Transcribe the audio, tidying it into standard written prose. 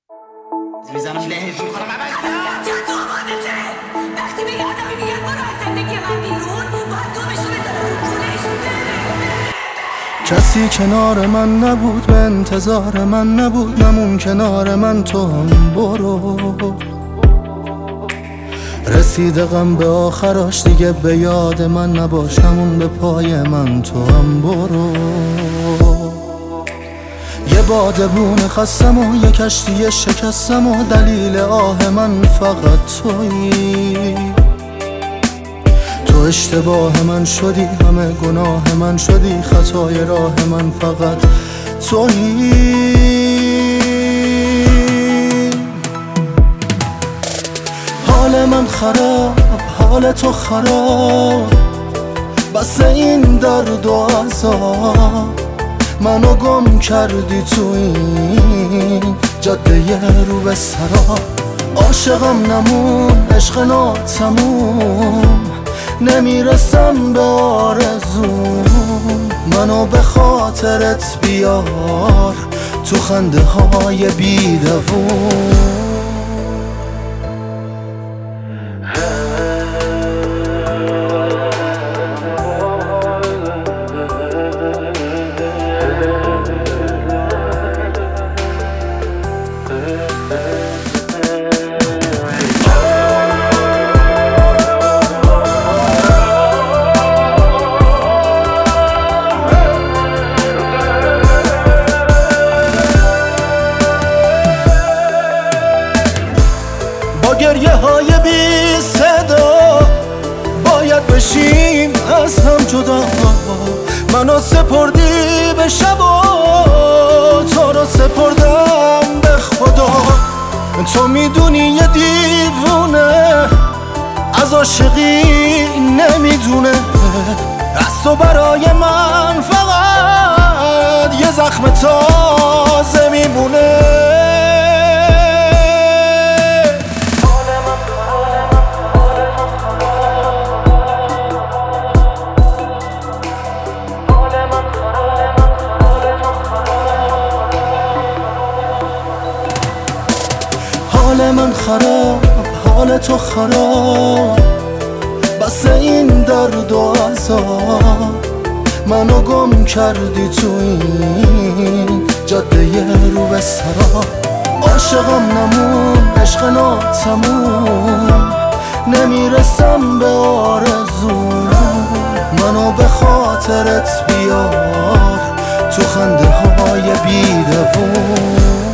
میزنم لهش میکنم تو آمادته وقتی به یادمی میگه برو از زندگی من بیرون باید تو بشو بزنم رو کولش کسی کنار من نبود، به انتظار من نبود، نمون کنار من تو هم برو. رسیده غم به آخراش دیگه به یاد من نباش، نمون به پای من تو هم برو. یه بادبون خستم و یه کشتی شکستم و دلیل آه من فقط تویی. تو اشتباه من شدی، همه گناه من شدی، خطای راه من فقط تویی. حال من خراب، حال تو خراب، بس این درد و عذاب منو گم کردی تو این جاده رو به سراب. عاشقم نمون، عشق ناتموم، نمیرسم به آرزوم. منو به خاطرت بیار تو خنده های بیدوون. با گریه های بی صدا باید بشیم از هم جدا. منو سپردی به شب و تو رو سپردم به خدا. تو میدونی یه دیوونه از عاشقی نمیدونه، از تو برای من فقط یه زخم تازه میمونه. حال من خراب، حال تو خراب، بس این درد و عذاب منو گم کردی تو این جاده رو به سراب. عاشقم نمون، عشق ناتموم، نمیرسم به آرزوم. منو به خاطرت بیار تو خنده های بیدوون.